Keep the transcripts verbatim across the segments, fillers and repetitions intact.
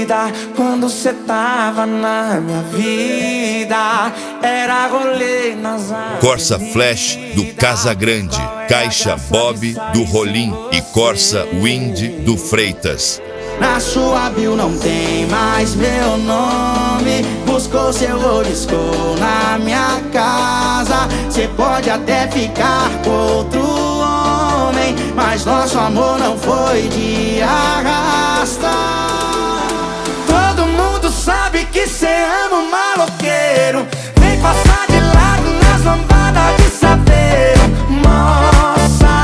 vida, quando cê tava na minha vida, era rolê nas avenidas. Corsa Flash do Casagrande, Caixa Bob do Rolim e Corsa Wind do Freitas. Na sua bio não tem mais meu nome. Buscou seu oliscou na minha casa. Cê pode até ficar com outro homem, mas nosso amor não foi de arrasta. Todo mundo sabe que cê ama um maloqueiro. Vem passar de lado nas lambadas de saveiro. Mó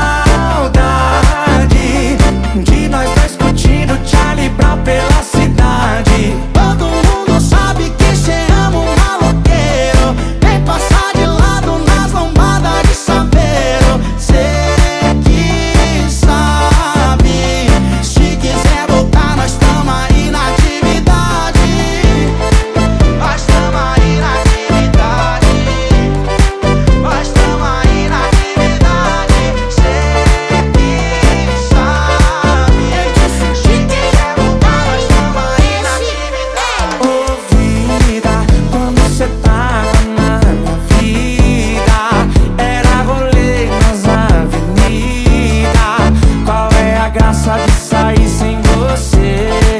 saudade de nós dois curtindo Charlie Brown pela cidade. Todo mundo sabe que cê ama um maloqueiro. Vem passar de lado nas lambadas de saveiro. Cê que sabe, se quiser voltar nós tamo aí na atividade. Nós tamo aí na atividade. Nós tamo aí na atividade. Cê que sabe, se quiser voltar nós tamo aí na atividade. Ô vida, quando cê tava na minha vida, era rolê nas avenidas. Qual é a graça de sair sem você?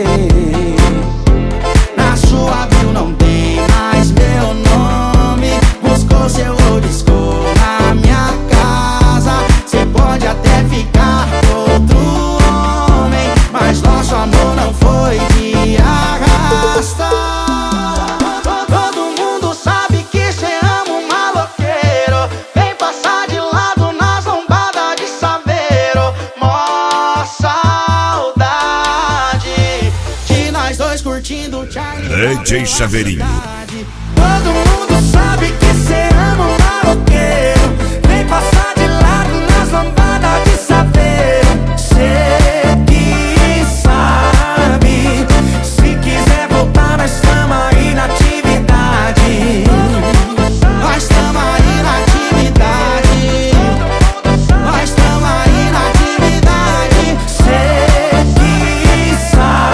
Na sua bio não tem mais meu nome. Buscou seu oliscou na minha casa. Cê pode até ficar com outro homem, mas nosso amor não foi de arrasta. Todo mundo sabe que cê ama um maloqueiro. Vem passar de lado nas lombadas de saveiro. Mó saudade de nós dois curtindo Charlie Brown D J Chaveirinho. Todo mundo sabe que cê ama um maloqueiro. Vem passar de lado nas lambadas de saveiro. Cê que sabe, se quiser voltar nós tamo aí na atividade. Nós tamo aí na atividade. Nós tamo aí na atividade. Cê que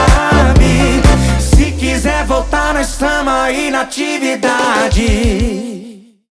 sabe, se quiser voltar nós tamo aí na atividade.